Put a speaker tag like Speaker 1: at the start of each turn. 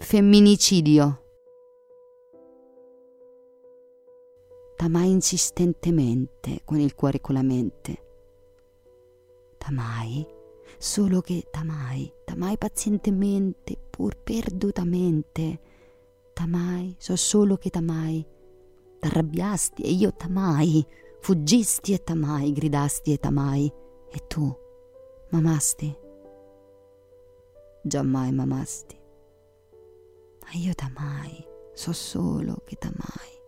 Speaker 1: Femminicidio. T'amai insistentemente, con il cuore e con la mente. T'amai, solo che t'amai pazientemente, pur perdutamente. T'amai, so solo che t'amai. T'arrabbiasti e io t'amai, fuggisti e t'amai, gridasti e t'amai. E tu, m'amasti? Giammai m'amasti. Ma io t'amai, so solo che t'amai.